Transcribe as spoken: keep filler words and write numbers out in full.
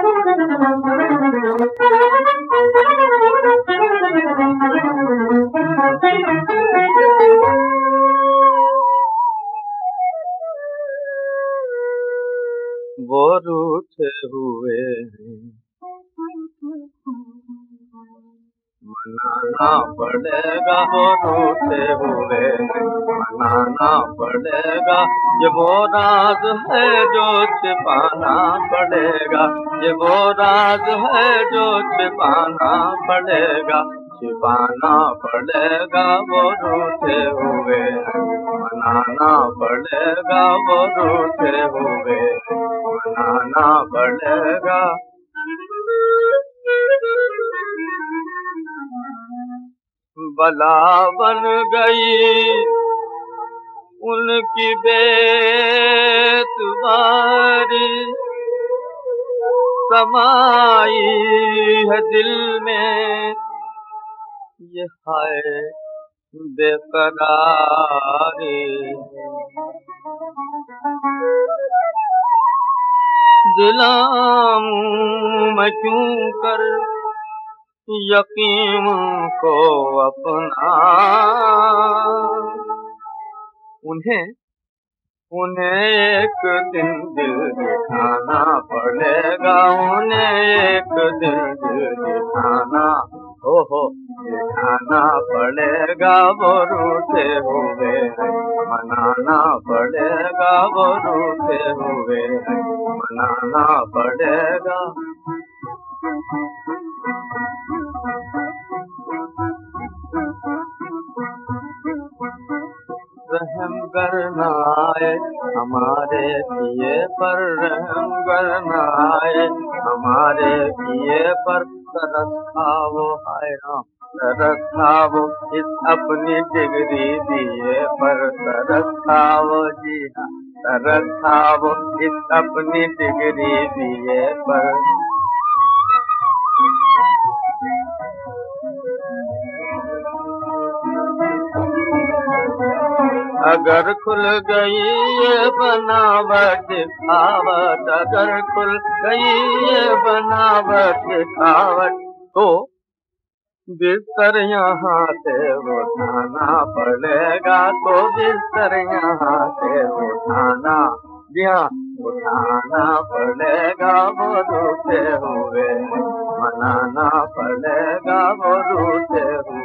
वो रूठे हुए हैं, मनाना पड़ेगा। वो रूठे हुए हैं, मनाना पड़ेगा। ये वो राज है जो छिपाना पड़ेगा। ये वो राज है जो छिपाना पड़ेगा। छिपाना पड़ेगा। वो रूठे हुए हैं, मनाना पड़ेगा। वो रूठे हुए हैं, मनाना पड़ेगा। बला बन गई उनकी बेतुबारी, समाई है दिल में ये हाय बेकरारी। दिलाऊं मैं क्यों कर यकीन को अपना, उन्हें उन्हें एक दिन दिल दिखाना पड़ेगा। उन्हें एक दिन दिल दिखाना, हो हो दिखाना पड़ेगा। वो रूठे हुए हैं, मनाना पड़ेगा। वो रूठे हुए हैं, मनाना पड़ेगा। रहम करना आए हमारे किए पर, रहम करना आए हमारे किए पर। तरस खाओ हाय राम, तरस खाओ इस अपनी डिग्री दिए पर। तरस खाओ जी हाँ, तरस खाओ इस अपनी डिग्री दिए पर। अगर खुल गई ये बनावट दिखावट, अगर खुल गई ये बनावट दिखावट, तो बिस्तर यहाँ से उठाना पड़ेगा। तो बिस्तर यहाँ से उठाना, जी हाँ उठाना पड़ेगा। वो रूठे हुए मनाना पड़ेगा। वो रूठे हुए